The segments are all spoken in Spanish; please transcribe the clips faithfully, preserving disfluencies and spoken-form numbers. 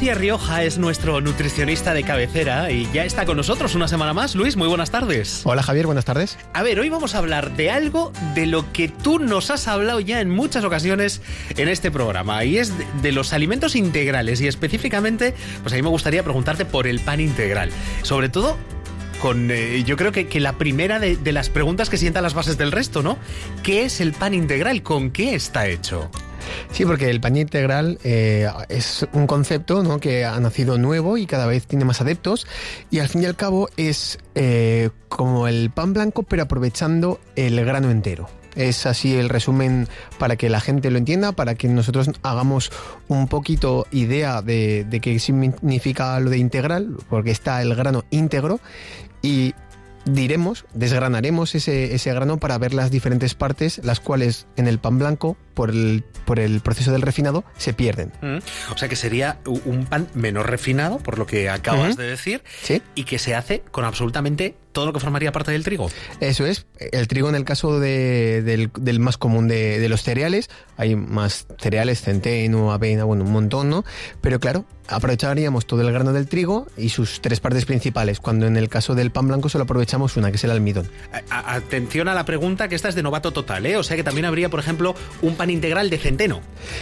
García Rioja es nuestro nutricionista de cabecera y ya está con nosotros una semana más. Luis, muy buenas tardes. Hola Javier, buenas tardes. A ver, hoy vamos a hablar de algo de lo que tú nos has hablado ya en muchas ocasiones en este programa, y es de, de los alimentos integrales, y específicamente, pues a mí me gustaría preguntarte por el pan integral. Sobre todo con, eh, yo creo que, que la primera de, de las preguntas que sientan las bases del resto, ¿no? ¿Qué es el pan integral? ¿Con qué está hecho? Sí, porque el pan integral eh, es un concepto, ¿no?, que ha nacido nuevo y cada vez tiene más adeptos, y al fin y al cabo es eh, como el pan blanco pero aprovechando el grano entero. Es así el resumen para que la gente lo entienda, para que nosotros hagamos un poquito idea de, de qué significa lo de integral, porque está el grano íntegro, y diremos, desgranaremos ese, ese grano para ver las diferentes partes, las cuales en el pan blanco, por el, por el proceso del refinado, se pierden. Mm. O sea que sería un pan menos refinado, por lo que acabas uh-huh. de decir, ¿sí?, y que se hace con absolutamente todo lo que formaría parte del trigo. Eso es. El trigo, en el caso de, del, del más común de, de los cereales, hay más cereales, centeno, avena, bueno, un montón, ¿no? Pero claro, aprovecharíamos todo el grano del trigo y sus tres partes principales, cuando en el caso del pan blanco solo aprovechamos una, que es el almidón. A- atención a la pregunta, que esta es de novato total, ¿eh? O sea que también habría, por ejemplo, un pan integral de centeno.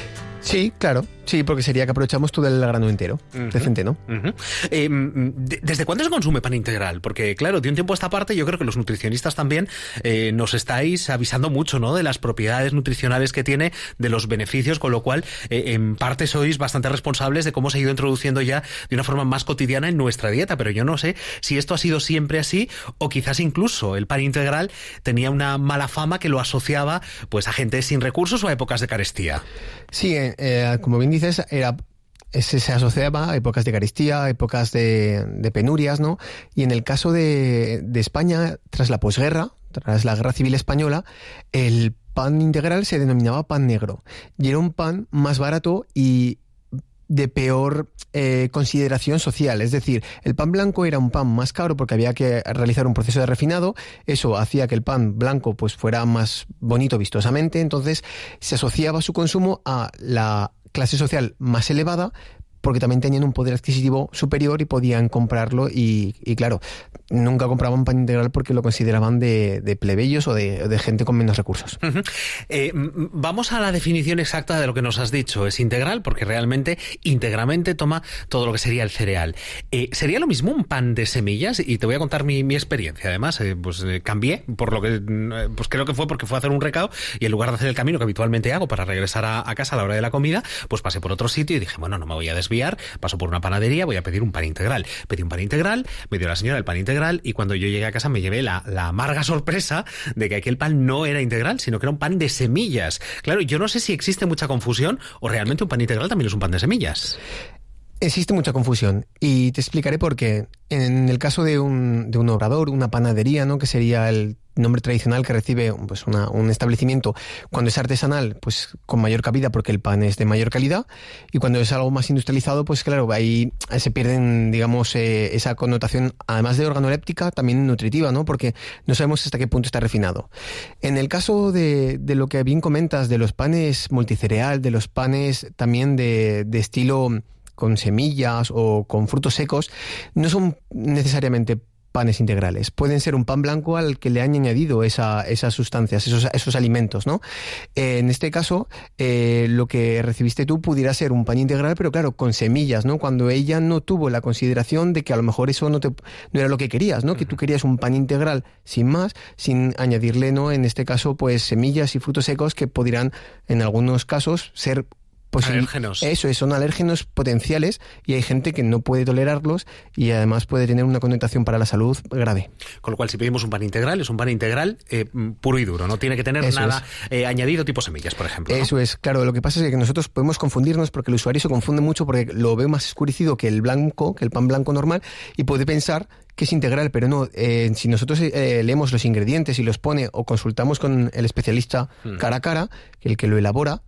Sí, claro, sí, porque sería que aprovechamos todo el grano entero, uh-huh. de centeno. Uh-huh. Eh, de, ¿Desde cuándo se consume pan integral? Porque, claro, de un tiempo a esta parte, yo creo que los nutricionistas también eh, nos estáis avisando mucho, ¿no?, de las propiedades nutricionales que tiene, de los beneficios, con lo cual, eh, en parte sois bastante responsables de cómo se ha ido introduciendo ya de una forma más cotidiana en nuestra dieta, pero yo no sé si esto ha sido siempre así, o quizás incluso el pan integral tenía una mala fama que lo asociaba, pues, a gente sin recursos o a épocas de carestía. Sí, eh, como bien dices, era, se, se asociaba a épocas de carestía, a épocas de, de penurias, ¿no? Y en el caso de, de España, tras la posguerra, tras la Guerra Civil Española, el pan integral se denominaba pan negro. Y era un pan más barato y de peor eh, consideración social. Es decir, el pan blanco era un pan más caro porque había que realizar un proceso de refinado. Eso hacía que el pan blanco pues fuera más bonito vistosamente. Entonces se asociaba su consumo a la clase social más elevada, porque también tenían un poder adquisitivo superior y podían comprarlo, y, y claro, nunca compraban pan integral porque lo consideraban de, de plebeyos o de, de gente con menos recursos. Uh-huh. Eh, vamos a la definición exacta de lo que nos has dicho. Es integral porque realmente íntegramente toma todo lo que sería el cereal. Eh, ¿Sería lo mismo un pan de semillas? Y te voy a contar mi, mi experiencia. Además, eh, pues eh, cambié, por lo que eh, pues creo que fue porque fue a hacer un recado, y en lugar de hacer el camino que habitualmente hago para regresar a, a casa a la hora de la comida, pues pasé por otro sitio y dije, bueno, no me voy a desviar. Paso por una panadería, voy a pedir un pan integral. Pedí un pan integral, me dio la señora el pan integral, y cuando yo llegué a casa me llevé la, la amarga sorpresa de que aquel pan no era integral, sino que era un pan de semillas. Claro, yo no sé si existe mucha confusión o realmente un pan integral también es un pan de semillas. Existe mucha confusión, y te explicaré por qué. En el caso de un, de un obrador, una panadería, ¿no?, que sería el nombre tradicional que recibe pues una, un establecimiento, cuando es artesanal, pues con mayor cabida porque el pan es de mayor calidad, y cuando es algo más industrializado, pues claro, ahí se pierden, digamos, eh, esa connotación, además de organoléptica, también nutritiva, ¿no?, porque no sabemos hasta qué punto está refinado. En el caso de, de lo que bien comentas, de los panes multicereal, de los panes también de, de estilo con semillas o con frutos secos, no son necesariamente panes integrales. Pueden ser un pan blanco al que le han añadido esa, esas sustancias, esos, esos alimentos, ¿no? Eh, en este caso, eh, lo que recibiste tú pudiera ser un pan integral, pero claro, con semillas, ¿no? Cuando ella no tuvo la consideración de que a lo mejor eso no, te, no era lo que querías, ¿no? Uh-huh. Que tú querías un pan integral sin más, sin añadirle, ¿no?, en este caso, pues semillas y frutos secos que pudieran, en algunos casos, ser Pues alérgenos. Eso es, son alérgenos potenciales, y hay gente que no puede tolerarlos, y además puede tener una connotación para la salud grave. Con lo cual, si pedimos un pan integral, es un pan integral eh, puro y duro, no tiene que tener eso nada es. eh, añadido tipo semillas, por ejemplo, ¿no? Eso es, claro, lo que pasa es que nosotros podemos confundirnos porque el usuario se confunde mucho porque lo ve más oscurecido que el blanco, que el pan blanco normal, y puede pensar que es integral, pero no. Eh, si nosotros eh, leemos los ingredientes y los pone, o consultamos con el especialista hmm. cara a cara, el que lo elabora,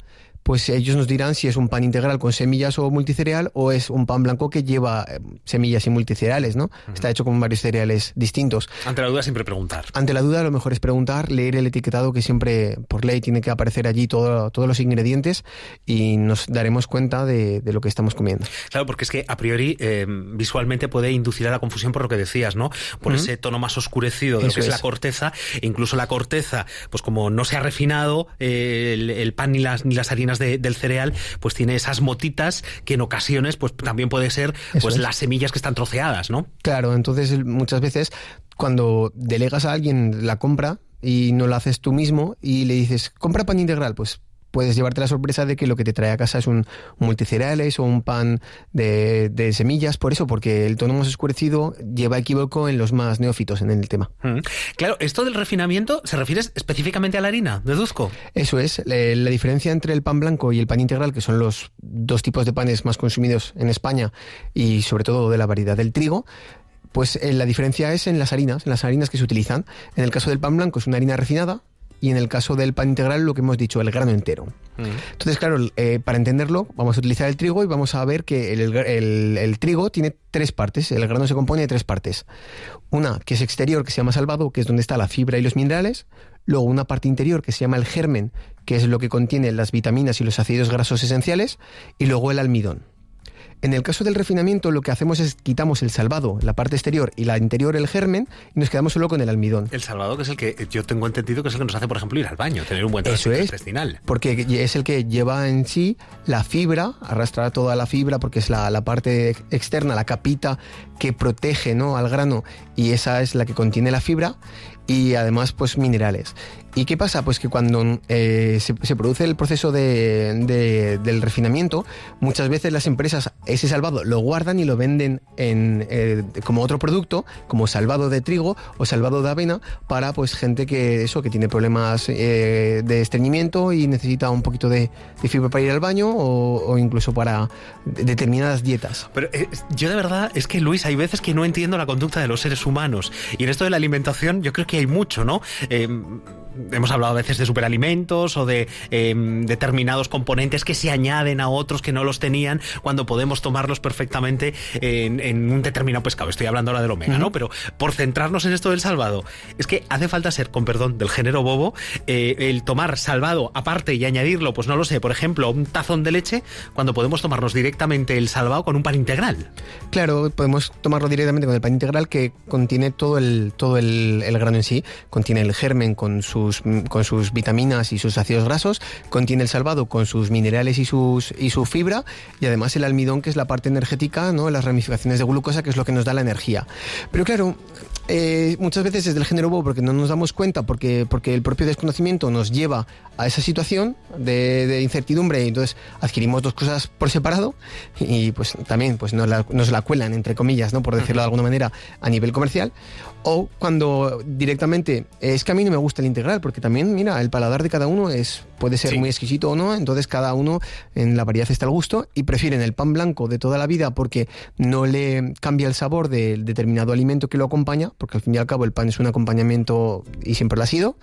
pues ellos nos dirán si es un pan integral con semillas o multicereal o es un pan blanco que lleva semillas y multicereales, ¿no? Uh-huh. Está hecho con varios cereales distintos. Ante la duda siempre preguntar. Ante la duda lo mejor es preguntar, leer el etiquetado, que siempre por ley tiene que aparecer allí todo, todos los ingredientes, y nos daremos cuenta de, de lo que estamos comiendo. Claro, porque es que a priori eh, visualmente puede inducir a la confusión por lo que decías, ¿no? Por uh-huh. ese tono más oscurecido de Eso lo que es, es la corteza, e incluso la corteza, pues como no se ha refinado eh, el, el pan ni las, ni las harinas de, del cereal, pues tiene esas motitas que en ocasiones pues también puede ser Eso pues es. las semillas que están troceadas, ¿no? Claro, entonces muchas veces cuando delegas a alguien la compra y no la haces tú mismo y le dices, compra pan integral, pues puedes llevarte la sorpresa de que lo que te trae a casa es un multicereales o un pan de, de semillas, por eso, porque el tono más oscurecido lleva equívoco en los más neófitos en el tema. Mm. Claro, esto del refinamiento se refiere específicamente a la harina, deduzco. Eso es, la, la diferencia entre el pan blanco y el pan integral, que son los dos tipos de panes más consumidos en España y sobre todo de la variedad del trigo, pues eh, la diferencia es en las harinas, en las harinas que se utilizan. En el caso del pan blanco es una harina refinada, y en el caso del pan integral, lo que hemos dicho, el grano entero. Mm. Entonces, claro, eh, para entenderlo, vamos a utilizar el trigo y vamos a ver que el, el, el trigo tiene tres partes. El grano se compone de tres partes. Una que es exterior, que se llama salvado, que es donde está la fibra y los minerales. Luego una parte interior, que se llama el germen, que es lo que contiene las vitaminas y los ácidos grasos esenciales. Y luego el almidón. En el caso del refinamiento, lo que hacemos es quitamos el salvado, la parte exterior, y la interior, el germen, y nos quedamos solo con el almidón. El salvado, que es el que yo tengo entendido que es el que nos hace, por ejemplo, ir al baño, tener un buen tránsito intestinal. Porque es el que lleva en sí la fibra, arrastra toda la fibra, porque es la, la parte externa, la capita que protege, ¿no?, al grano, y esa es la que contiene la fibra, y además pues minerales. ¿Y qué pasa? Pues que cuando eh, se, se produce el proceso de, de, del refinamiento, muchas veces las empresas ese salvado lo guardan y lo venden en, eh, como otro producto, como salvado de trigo o salvado de avena, para pues gente que eso que tiene problemas eh, de estreñimiento y necesita un poquito de, de fibra para ir al baño, o, o incluso para determinadas dietas. Pero eh, yo de verdad es que, Luis, hay veces que no entiendo la conducta de los seres humanos, y en esto de la alimentación yo creo que hay mucho, ¿no? Eh, hemos hablado a veces de superalimentos o de eh, determinados componentes que se añaden a otros que no los tenían, cuando podemos tomarlos perfectamente en, en un determinado pescado. Estoy hablando ahora del omega, uh-huh. ¿no? Pero por centrarnos en esto del salvado, es que hace falta ser, con perdón, del género bobo, eh, el tomar salvado aparte y añadirlo, pues no lo sé, por ejemplo, un tazón de leche, cuando podemos tomarnos directamente el salvado con un pan integral. Claro, podemos tomarlo directamente con el pan integral, que contiene todo el, todo el, el grano en sí, contiene el germen con sus con sus vitaminas y sus ácidos grasos, contiene el salvado con sus minerales y sus y su fibra, y además el almidón, que es la parte energética, ¿no?, las ramificaciones de glucosa, que es lo que nos da la energía. Pero claro, eh, muchas veces es del género bobo porque no nos damos cuenta, porque, porque el propio desconocimiento nos lleva a esa situación de, de incertidumbre, y entonces adquirimos dos cosas por separado y pues también pues nos la, nos la cuelan, entre comillas, ¿no?, por decirlo de alguna manera, a nivel comercial. O cuando directamente, es que a mí no me gusta el integral, porque también, mira, el paladar de cada uno es puede ser sí. muy exquisito o no, entonces cada uno, en la variedad está el gusto, y prefieren el pan blanco de toda la vida porque no le cambia el sabor del determinado alimento que lo acompaña, porque al fin y al cabo el pan es un acompañamiento y siempre lo ha sido,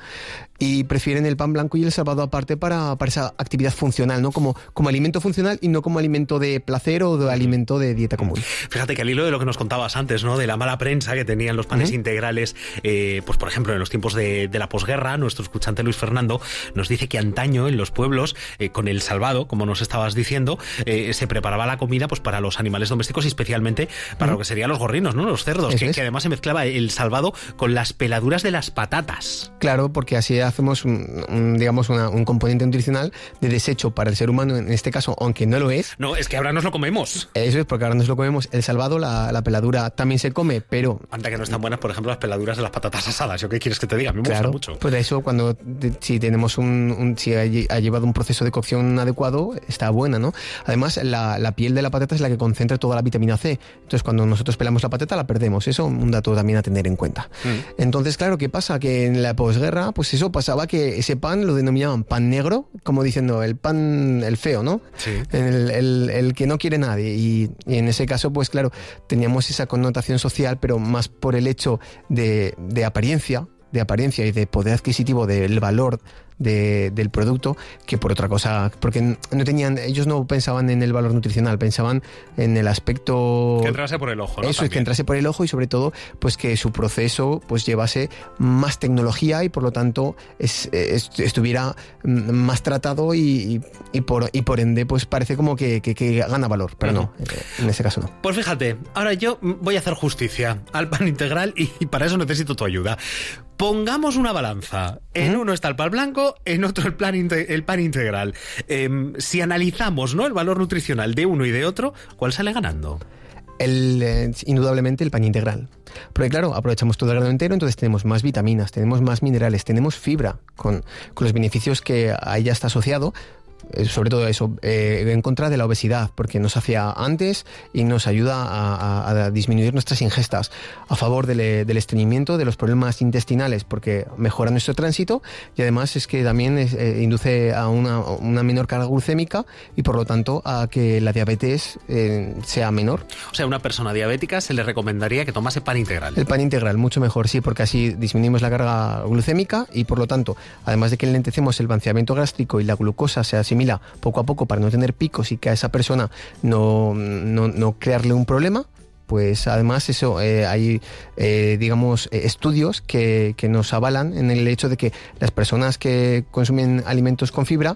y prefieren el pan blanco y el salvado aparte para, para esa actividad funcional, ¿no?, como, como alimento funcional y no como alimento de placer o de alimento de dieta común. Fíjate que al hilo de lo que nos contabas antes, ¿no?, de la mala prensa que tenían los panes uh-huh. integrales, eh, pues por ejemplo en los tiempos de, de la posguerra, nuestro escuchante Luis Fernando nos dice que antaño en los pueblos, eh, con el salvado, como nos estabas diciendo, eh, se preparaba la comida pues para los animales domésticos y especialmente para uh-huh. lo que serían los gorrinos, ¿no?, los cerdos, que, que además se mezclaba el salvado con las peladuras de las patatas. Claro, porque así hacemos un, un, digamos una, un componente nutricional de desecho para el ser humano, en este caso, aunque no lo es. No, es que ahora nos lo comemos. Eso es, porque ahora nos lo comemos. El salvado, la, la peladura también se come, pero... Anda que no están buenas, por ejemplo, las peladuras de las patatas asadas. ¿Yo qué quieres que te diga? A mí me claro, gusta mucho. Pues eso, cuando de, si tenemos un, un si ha, ha llevado un proceso de cocción adecuado, está buena, ¿no? Además, la, la piel de la patata es la que concentra toda la vitamina C. Entonces, cuando nosotros pelamos la patata, la perdemos. Eso es un dato también a tener en cuenta. Mm. Entonces, claro, ¿qué pasa? Que en la posguerra, pues eso pasaba, que ese pan lo denominaban pan negro, como diciendo el pan, el feo, ¿no? Sí. El, el, el que no quiere nadie. Y, y en ese caso, pues claro, teníamos esa connotación social, pero más por el hecho de, de apariencia, de apariencia y de poder adquisitivo del valor de, del producto que por otra cosa, porque no tenían, ellos no pensaban en el valor nutricional, pensaban en el aspecto que entrase por el ojo, ¿no? Eso, es que entrase por el ojo y sobre todo pues que su proceso pues llevase más tecnología y por lo tanto es, es, estuviera más tratado y, y, y, por, y por ende pues parece como que, que, que gana valor, pero uh-huh. no, en ese caso no. Pues fíjate, ahora yo voy a hacer justicia al pan integral y, y para eso necesito tu ayuda. Pongamos una balanza. En ¿Mm? uno está el pan blanco, en otro el, plan inte- el pan integral. Eh, si analizamos, ¿no?, el valor nutricional de uno y de otro, ¿cuál sale ganando? El, eh, indudablemente el pan integral. Porque claro, aprovechamos todo el grano entero, entonces tenemos más vitaminas, tenemos más minerales, tenemos fibra, con, con los beneficios que a ella está asociado. Sobre todo eso, eh, en contra de la obesidad, porque nos sacia antes y nos ayuda a, a, a disminuir nuestras ingestas, a favor del, del estreñimiento, de los problemas intestinales, porque mejora nuestro tránsito y además es que también es, eh, induce a una, una menor carga glucémica y por lo tanto a que la diabetes eh, sea menor. O sea, a una persona diabética se le recomendaría que tomase pan integral. El pan integral, mucho mejor, sí, porque así disminuimos la carga glucémica y por lo tanto, además de que lentecemos el vaciamiento gástrico y la glucosa se asimila poco a poco para no tener picos y que a esa persona no, no, no crearle un problema, pues además eso eh, hay eh, digamos eh, estudios que, que nos avalan en el hecho de que las personas que consumen alimentos con fibra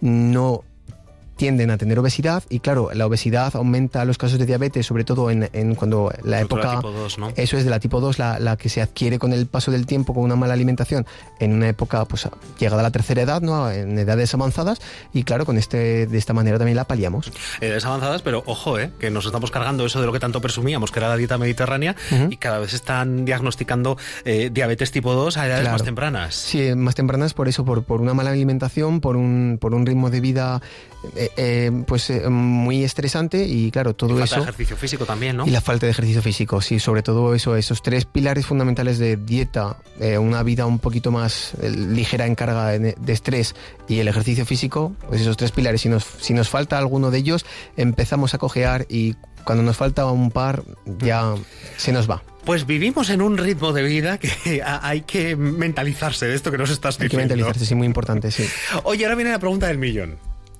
no tienden a tener obesidad y claro, la obesidad aumenta los casos de diabetes, sobre todo en, en cuando la época... tipo dos, ¿no? Eso es de la tipo dos, la, la que se adquiere con el paso del tiempo, con una mala alimentación, en una época pues llegada a la tercera edad, ¿no?, en edades avanzadas, y claro, con este de esta manera también la paliamos. Edades avanzadas, pero ojo, eh, que nos estamos cargando eso de lo que tanto presumíamos, que era la dieta mediterránea, uh-huh. y cada vez están diagnosticando eh, diabetes tipo dos a edades claro. más tempranas. Sí, más tempranas por eso, por, por una mala alimentación, por un, por un ritmo de vida... Eh, eh, pues eh, muy estresante y claro, todo y falta eso... de ejercicio físico también, ¿no? Y la falta de ejercicio físico, sí, sobre todo eso, esos tres pilares fundamentales de dieta, eh, una vida un poquito más eh, ligera en carga de, de estrés y el ejercicio físico, pues esos tres pilares, si nos, si nos falta alguno de ellos, empezamos a cojear y cuando nos falta un par ya se nos va. Pues vivimos en un ritmo de vida que hay que mentalizarse de esto que nos estás diciendo. Hay que mentalizarse, sí, muy importante, sí. Oye, ahora viene la pregunta del millón.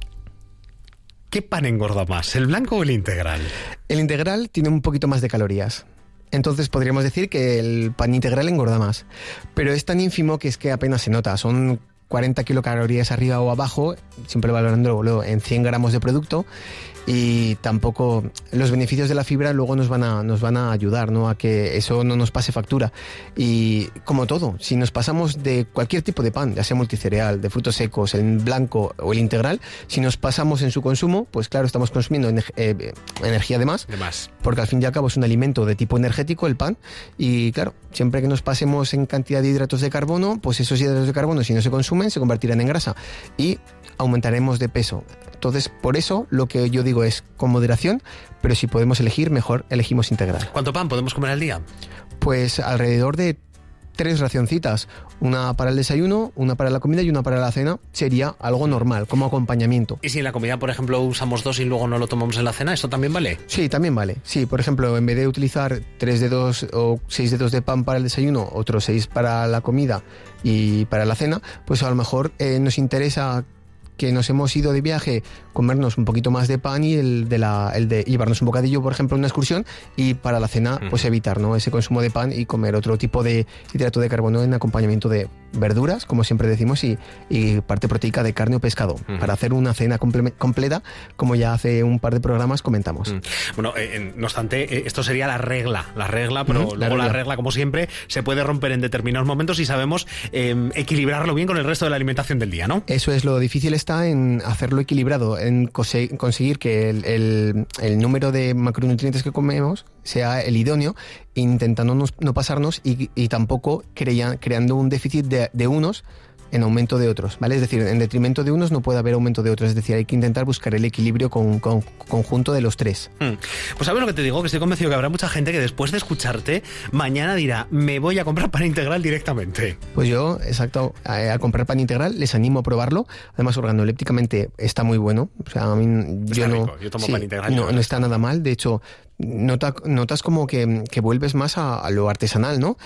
¿Qué pan engorda más, el blanco o el integral? El integral tiene un poquito más de calorías. Entonces podríamos decir que el pan integral engorda más. Pero es tan ínfimo que es que apenas se nota. Son cuarenta kilocalorías arriba o abajo, siempre valorándolo en cien gramos de producto. Y tampoco los beneficios de la fibra luego nos van a nos van a ayudar, ¿no?, a que eso no nos pase factura. Y como todo, si nos pasamos de cualquier tipo de pan, ya sea multicereal, de frutos secos, el blanco o el integral, si nos pasamos en su consumo, pues claro, estamos consumiendo ener- eh, energía de más, de más, porque al fin y al cabo es un alimento de tipo energético el pan, y claro, siempre que nos pasemos en cantidad de hidratos de carbono, pues esos hidratos de carbono, si no se consumen, se convertirán en grasa y aumentaremos de peso. Entonces, por eso lo que yo digo es con moderación, pero si podemos elegir, mejor elegimos integral. ¿Cuánto pan podemos comer al día? Pues alrededor de tres racioncitas, una para el desayuno, una para la comida y una para la cena, sería algo normal, como acompañamiento. ¿Y si en la comida, por ejemplo, usamos dos y luego no lo tomamos en la cena, esto también vale? Sí, también vale. Sí, por ejemplo, en vez de utilizar tres dedos o seis dedos de pan para el desayuno, otros seis para la comida y para la cena, pues a lo mejor eh, nos interesa que nos hemos ido de viaje, comernos un poquito más de pan y el de la el de llevarnos un bocadillo, por ejemplo, en una excursión, y para la cena pues evitar, ¿no?, ese consumo de pan y comer otro tipo de hidrato de carbono en acompañamiento de verduras, como siempre decimos, y, y parte proteica de carne o pescado, uh-huh. para hacer una cena comple- completa, como ya hace un par de programas comentamos. Uh-huh. Bueno, eh, no obstante, eh, esto sería la regla, la regla, pero uh-huh, luego la regla. la regla, como siempre, se puede romper en determinados momentos y sabemos eh, equilibrarlo bien con el resto de la alimentación del día, ¿no? Eso es, lo difícil está en hacerlo equilibrado, en cose- conseguir que el, el, el número de macronutrientes que comemos sea el idóneo, intentando no, no pasarnos y, y tampoco crea, creando un déficit de, de unos en aumento de otros, ¿vale? Es decir, en detrimento de unos no puede haber aumento de otros, es decir, hay que intentar buscar el equilibrio con, con conjunto de los tres. Hmm. Pues sabes lo que te digo, que estoy convencido que habrá mucha gente que después de escucharte mañana dirá, me voy a comprar pan integral directamente. Pues yo, exacto, a, a comprar pan integral les animo a probarlo, además organolépticamente está muy bueno, o sea, a mí está yo rico. no, Yo tomo sí, pan integral. no, no está nada mal, de hecho Nota, notas como que, que vuelves más a, a lo artesanal, ¿no?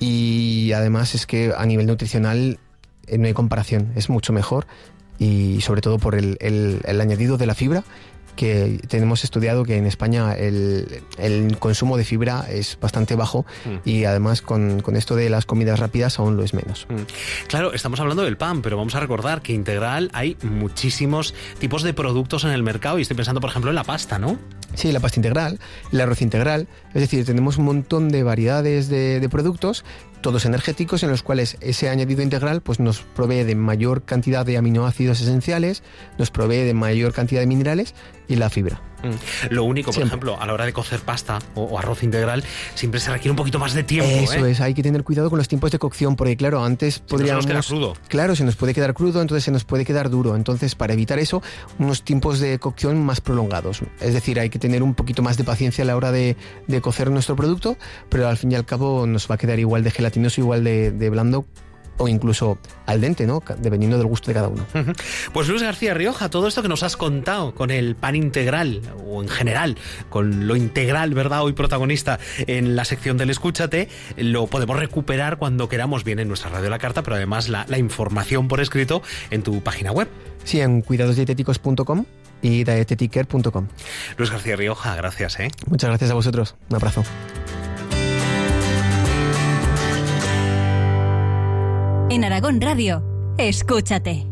Y además es que a nivel nutricional eh, no hay comparación, es mucho mejor y sobre todo por el, el, el añadido de la fibra, que tenemos estudiado que en España el, el consumo de fibra es bastante bajo mm. y además con, con esto de las comidas rápidas aún lo es menos. Mm. Claro, estamos hablando del pan, pero vamos a recordar que integral hay muchísimos tipos de productos en el mercado y estoy pensando, por ejemplo, en la pasta, ¿no? Sí, la pasta integral, el arroz integral, es decir, tenemos un montón de variedades de, de productos, todos energéticos, en los cuales ese añadido integral pues nos provee de mayor cantidad de aminoácidos esenciales, nos provee de mayor cantidad de minerales y la fibra. Mm. Lo único, por siempre. ejemplo, a la hora de cocer pasta o, o arroz integral, siempre se requiere un poquito más de tiempo. Eso ¿eh? es, hay que tener cuidado con los tiempos de cocción, porque claro, antes si podríamos... no se nos queda crudo. Claro, se nos puede quedar crudo, entonces se nos puede quedar duro. Entonces, para evitar eso, unos tiempos de cocción más prolongados. Es decir, hay que tener un poquito más de paciencia a la hora de, de cocer nuestro producto, pero al fin y al cabo nos va a quedar igual de gelatinoso, igual de, de blando, o incluso al dente, ¿no? Dependiendo del gusto de cada uno. Pues Luis García Rioja, todo esto que nos has contado con el pan integral, o en general, con lo integral, ¿verdad? Hoy protagonista en la sección del Escúchate, lo podemos recuperar cuando queramos, bien en nuestra Radio La Carta, pero además la, la información por escrito en tu página web. Sí, en cuidados dietéticos punto com y dieteticcare punto com. Luis García Rioja, gracias, ¿eh? Muchas gracias a vosotros. Un abrazo. En Aragón Radio, Escúchate.